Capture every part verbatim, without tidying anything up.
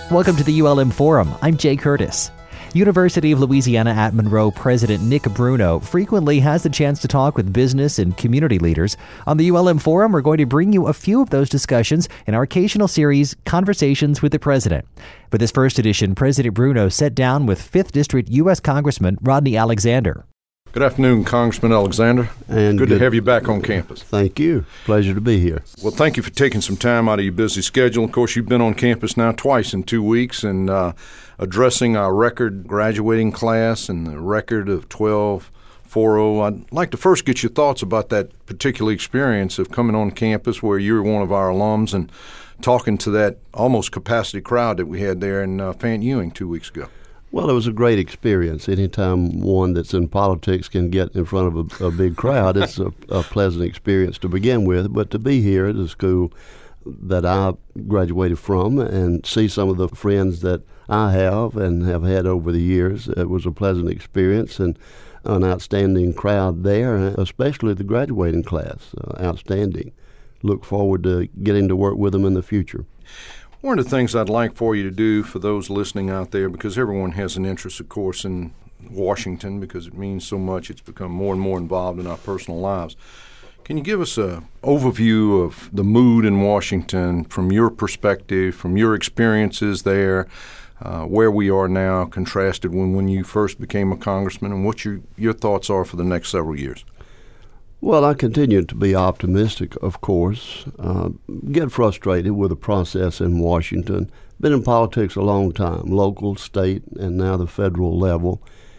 Welcome to the U L M Forum. I'm Jay Curtis. University of Louisiana at Monroe President Nick Bruno frequently has the chance to talk with business and community leaders. On the U L M Forum, we're going to bring you a few of those discussions in our occasional series, Conversations with the President. For this first edition, President Bruno sat down with fifth District U S Congressman Rodney Alexander. Good afternoon, Congressman Alexander. And good, good to have you back on campus. Thank you. Pleasure to be here. Well, thank you for taking some time out of your busy schedule. Of course, you've been on campus now twice in two weeks and uh, addressing our record graduating class and the record of twelve forty. I'd like to first get your thoughts about that particular experience of coming on campus where you were one of our alums and talking to that almost capacity crowd that we had there in uh, Fant Ewing two weeks ago. Well, it was a great experience. Anytime one that's in politics can get in front of a, a big crowd, it's a, a pleasant experience to begin with. But to be here at the school that I graduated from and see some of the friends that I have and have had over the years, it was a pleasant experience and an outstanding crowd there, especially the graduating class. Uh, outstanding. Look forward to getting to work with them in the future. One of the things I'd like for you to do for those listening out there, because everyone has an interest, of course, in Washington because it means so much. It's become more and more involved in our personal lives. Can you give us an overview of the mood in Washington from your perspective, from your experiences there, uh, where we are now contrasted when, when you first became a congressman, and what your, your thoughts are for the next several years? Well, I continue to be optimistic, of course. Uh, get frustrated with the process in Washington. Been in politics a long time, local, state, and now the federal level.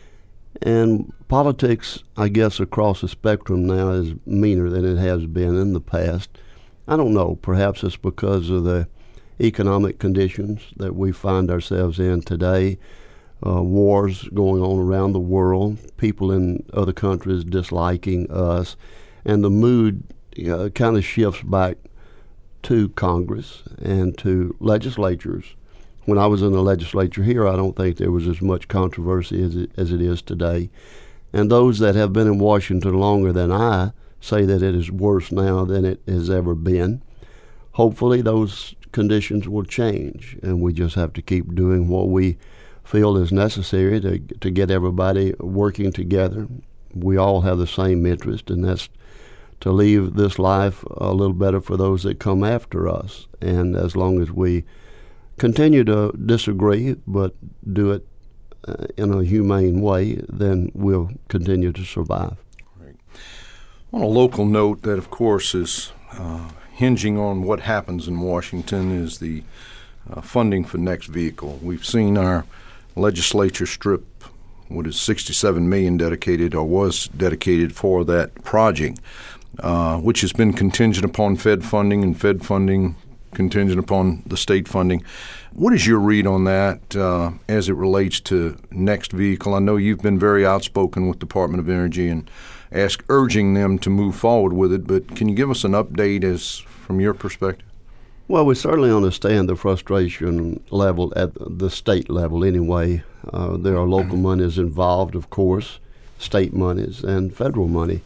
And politics, I guess, across the spectrum now is meaner than it has been in the past. I don't know. Perhaps it's because of the economic conditions that we find ourselves in today. Uh, wars going on around the world, people in other countries disliking us, and the mood uh, kind of shifts back to Congress and to legislatures. When I was in the legislature here, I don't think there was as much controversy as it, as it is today. And those that have been in Washington longer than I say that it is worse now than it has ever been. Hopefully those conditions will change, and we just have to keep doing what we feel is necessary to to get everybody working together. We all have the same interest, and that's to leave this life a little better for those that come after us. And as long as we continue to disagree, but do it uh, in a humane way, then we'll continue to survive. Right. On a local note that, of course, is uh, hinging on what happens in Washington is the uh, funding for Next Vehicle. We've seen our legislature strip what is sixty-seven million dollars dedicated or was dedicated for that project, uh, which has been contingent upon Fed funding and Fed funding contingent upon the state funding. What is your read on that uh, as it relates to Next Vehicle? I know you've been very outspoken with Department of Energy and ask, urging them to move forward with it, but can you give us an update as from your perspective? Well, we certainly understand the frustration level at the state level anyway. Uh, there are local monies involved, of course, state monies and federal money.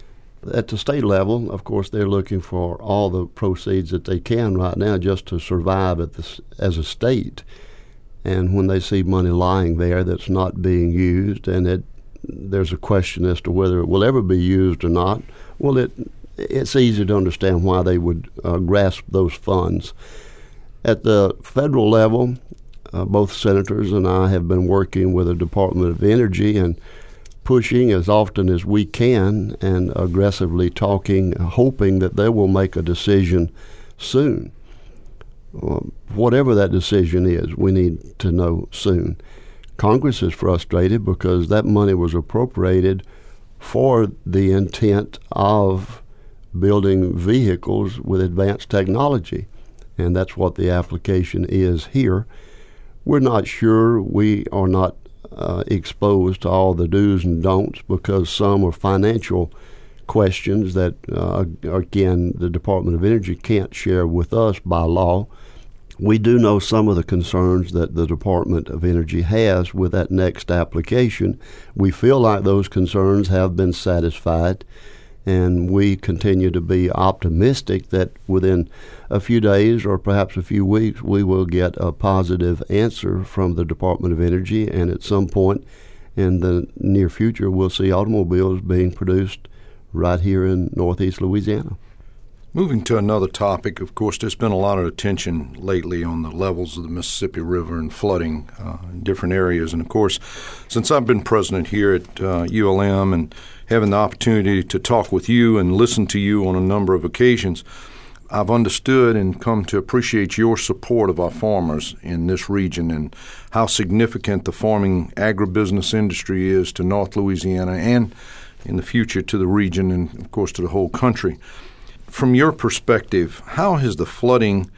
At the state level, of course, they're looking for all the proceeds that they can right now just to survive at this, as a state. And when they see money lying there that's not being used, and it, there's a question as to whether it will ever be used or not, well, it it's easy to understand why they would uh, grasp those funds. At the federal level, uh, both senators and I have been working with the Department of Energy and pushing as often as we can and aggressively talking, hoping that they will make a decision soon. Uh, whatever that decision is, we need to know soon. Congress is frustrated because that money was appropriated for the intent of building vehicles with advanced technology, and that's what the application is here. We're not sure. We are not uh, exposed to all the do's and don'ts because some are financial questions that, uh, again, the Department of Energy can't share with us by law. We do know some of the concerns that the Department of Energy has with that next application. We feel like those concerns have been satisfied, And we continue to be optimistic that within a few days or perhaps a few weeks, we will get a positive answer from the Department of Energy. And at some point in the near future, we'll see automobiles being produced right here in Northeast Louisiana. Moving to another topic, of course, there's been a lot of attention lately on the levels of the Mississippi River and flooding uh, in different areas. And, of course, since I've been president here at uh, U L M and having the opportunity to talk with you and listen to you on a number of occasions, I've understood and come to appreciate your support of our farmers in this region and how significant the farming agribusiness industry is to North Louisiana and in the future to the region and, of course, to the whole country. From your perspective, how has the flooding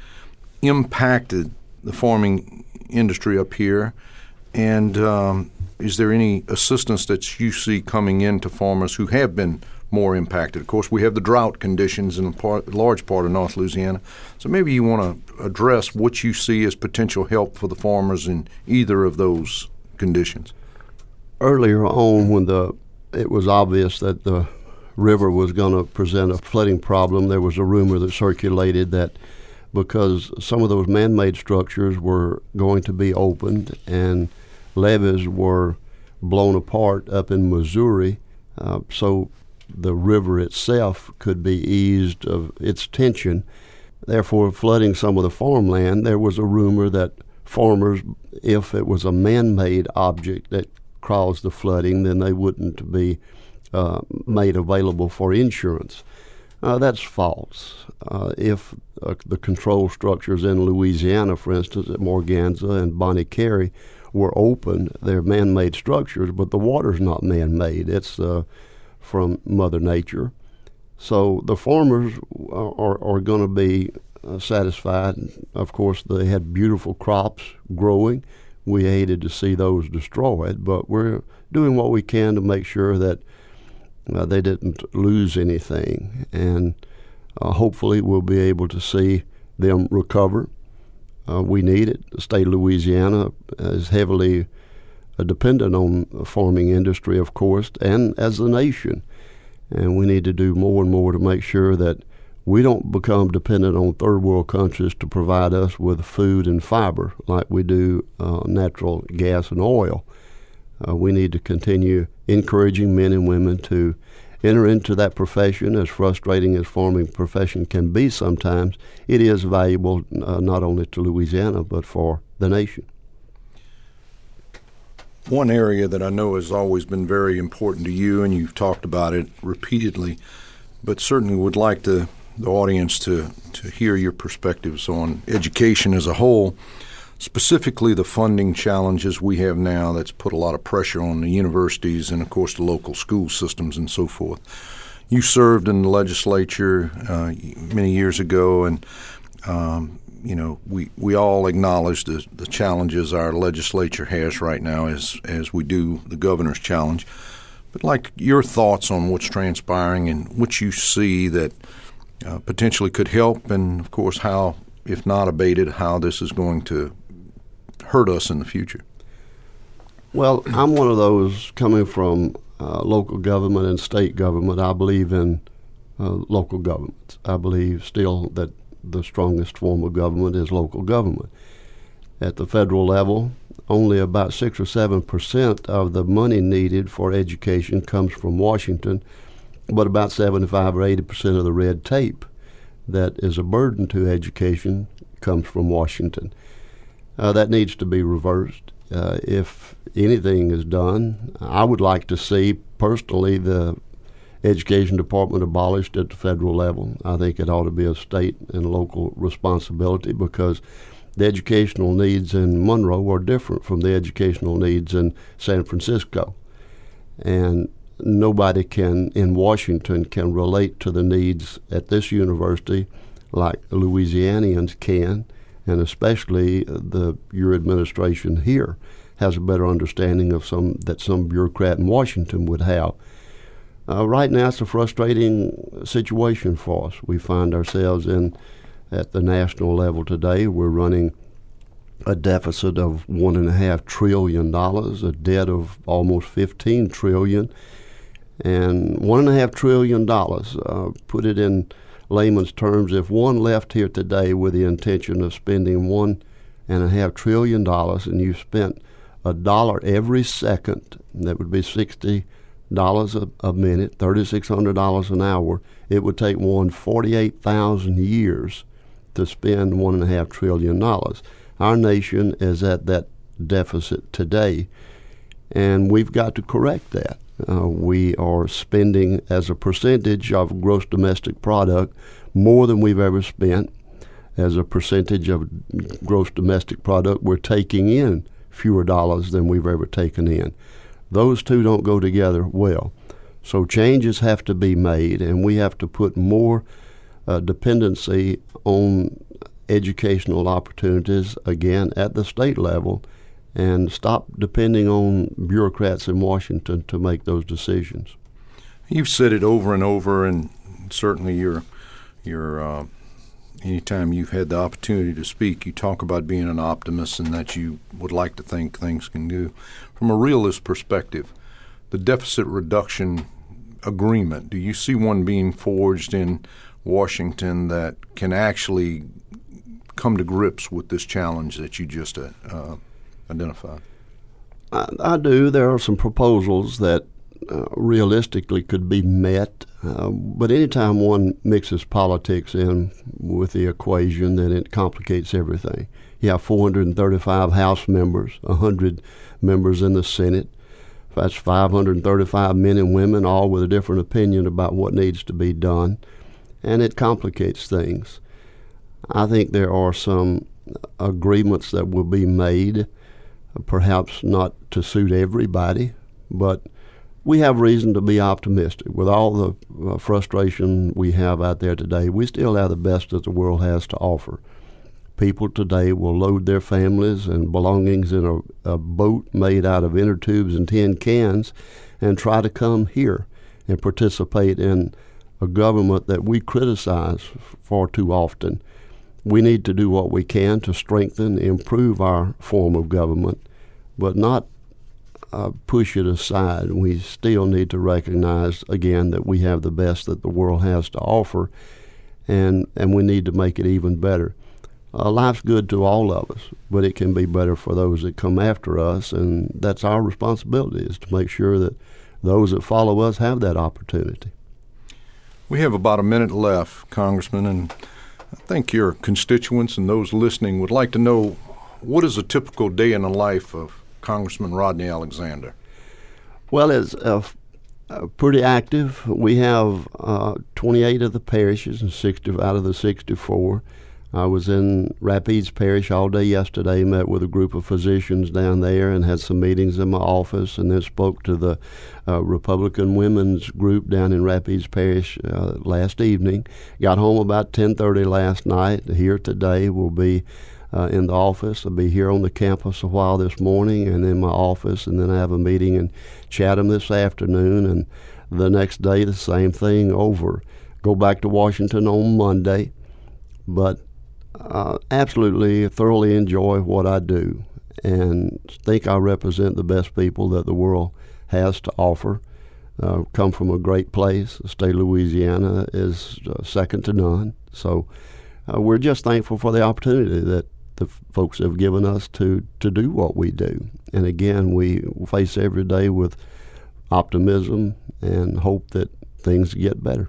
impacted the farming industry up here? And um, is there any assistance that you see coming in to farmers who have been more impacted? Of course, we have the drought conditions in a part, large part of North Louisiana. So maybe you want to address what you see as potential help for the farmers in either of those conditions. Earlier on, when the it was obvious that the river was going to present a flooding problem, there was a rumor that circulated that because some of those man-made structures were going to be opened and levees were blown apart up in Missouri, uh, so the river itself could be eased of its tension, therefore flooding some of the farmland. There was a rumor that farmers, if it was a man-made object that caused the flooding, then they wouldn't be Uh, made available for insurance. Uh, that's false. Uh, if uh, the control structures in Louisiana, for instance, at Morganza and Bonnie Carey, were open, they're man-made structures, but the water's not man-made. It's uh, from Mother Nature. So the farmers are, are, are going to be uh, satisfied. Of course, they had beautiful crops growing. We hated to see those destroyed, but we're doing what we can to make sure that Uh, they didn't lose anything, and uh, hopefully we'll be able to see them recover. Uh, we need it. The state of Louisiana is heavily uh, dependent on the farming industry, of course, and as a nation. And we need to do more and more to make sure that we don't become dependent on third world countries to provide us with food and fiber like we do uh, natural gas and oil. Uh, we need to continue encouraging men and women to enter into that profession. As frustrating as farming profession can be sometimes, it is valuable uh, not only to Louisiana but for the nation. One area that I know has always been very important to you, and you've talked about it repeatedly, but certainly would like to, the audience to, to hear your perspectives on education as a whole. Specifically, the funding challenges we have now that's put a lot of pressure on the universities and, of course, the local school systems and so forth. You served in the legislature uh, many years ago, and, um, you know, we, we all acknowledge the, the challenges our legislature has right now as, as we do the governor's challenge. But, like, your thoughts on what's transpiring and what you see that uh, potentially could help and, of course, how, if not abated, how this is going to hurt us in the future. Well, I'm one of those coming from uh, local government and state government. I believe in uh, local governments. I believe still that the strongest form of government is local government. At the federal level, only about six or seven percent of the money needed for education comes from Washington, but about seventy-five or eighty percent of the red tape that is a burden to education comes from Washington. Uh, that needs to be reversed. Uh, if anything is done, I would like to see personally the education department abolished at the federal level. I think it ought to be a state and local responsibility because the educational needs in Monroe are different from the educational needs in San Francisco. And nobody can in Washington can relate to the needs at this university like Louisianians can. And especially the your administration here has a better understanding of some that some bureaucrat in Washington would have. Uh, right now, it's a frustrating situation for us. We find ourselves in at the national level today. We're running a deficit of one and a half trillion dollars, a debt of almost fifteen trillion, And one and a half trillion dollars, uh, put it in layman's terms, if one left here today with the intention of spending one and a half trillion dollars and you spent a dollar every second, that would be sixty dollars a, a minute, thirty-six hundred dollars an hour, it would take one forty-eight thousand years to spend one and a half trillion dollars. Our nation is at that deficit today, and we've got to correct that. Uh, we are spending as a percentage of gross domestic product more than we've ever spent. As a percentage of gross domestic product, we're taking in fewer dollars than we've ever taken in. Those two don't go together well. So changes have to be made, and we have to put more uh, dependency on educational opportunities, again, at the state level, and stop depending on bureaucrats in Washington to make those decisions. You've said it over and over, and certainly you're, you're uh, anytime you've had the opportunity to speak, you talk about being an optimist and that you would like to think things can do. From a realist perspective, the deficit reduction agreement, do you see one being forged in Washington that can actually come to grips with this challenge that you just uh, uh, identified? I, I do. There are some proposals that uh, realistically could be met, uh, but anytime one mixes politics in with the equation, then it complicates everything. You have four hundred thirty-five House members, one hundred members in the Senate. That's five hundred thirty-five men and women, all with a different opinion about what needs to be done, and it complicates things. I think there are some agreements that will be made, perhaps not to suit everybody, but we have reason to be optimistic. With all the uh, frustration we have out there today, we still have the best that the world has to offer. People today will load their families and belongings in a, a boat made out of inner tubes and tin cans and try to come here and participate in a government that we criticize far too often. We need to do what we can to strengthen, improve our form of government, but not uh, push it aside. We still need to recognize, again, that we have the best that the world has to offer, and, and we need to make it even better. Uh, life's good to all of us, but it can be better for those that come after us, and that's our responsibility, is to make sure that those that follow us have that opportunity. We have about a minute left, Congressman, and I think your constituents and those listening would like to know, what is a typical day in the life of Congressman Rodney Alexander? Well, it's uh, uh, pretty active. We have uh, twenty-eight of the parishes and sixty out of the sixty-four. I was in Rapides Parish all day yesterday, met with a group of physicians down there and had some meetings in my office, and then spoke to the uh, Republican women's group down in Rapides Parish uh, last evening. Got home about ten thirty last night. Here today will be uh, in the office. I'll be here on the campus a while this morning and in my office, and then I have a meeting in Chatham this afternoon, and the next day the same thing over. Go back to Washington on Monday, but Uh, absolutely thoroughly enjoy what I do and think I represent the best people that the world has to offer. Uh, come from a great place. The state of Louisiana is uh, second to none. So uh, we're just thankful for the opportunity that the f- folks have given us to, to do what we do. And again, we face every day with optimism and hope that things get better.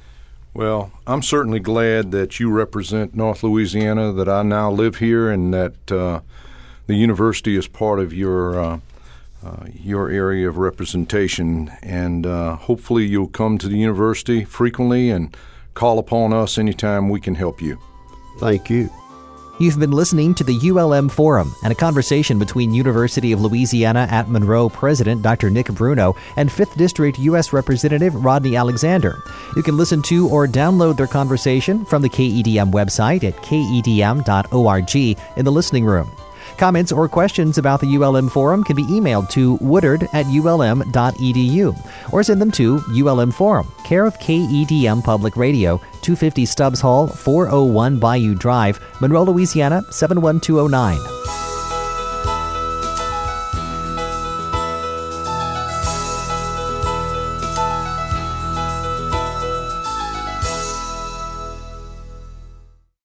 Well, I'm certainly glad that you represent North Louisiana, that I now live here, and that uh, the university is part of your uh, uh, your area of representation. And uh, hopefully you'll come to the university frequently and call upon us anytime we can help you. Thank you. You've been listening to the U L M Forum and a conversation between University of Louisiana at Monroe President Doctor Nick Bruno and fifth District U S Representative Rodney Alexander. You can listen to or download their conversation from the K E D M website at k e d m dot org in the listening room. Comments or questions about the U L M Forum can be emailed to woodard at u l m dot e d u or send them to U L M Forum, care of K E D M Public Radio, two fifty Stubbs Hall, four oh one Bayou Drive, Monroe, Louisiana, seven one two oh nine.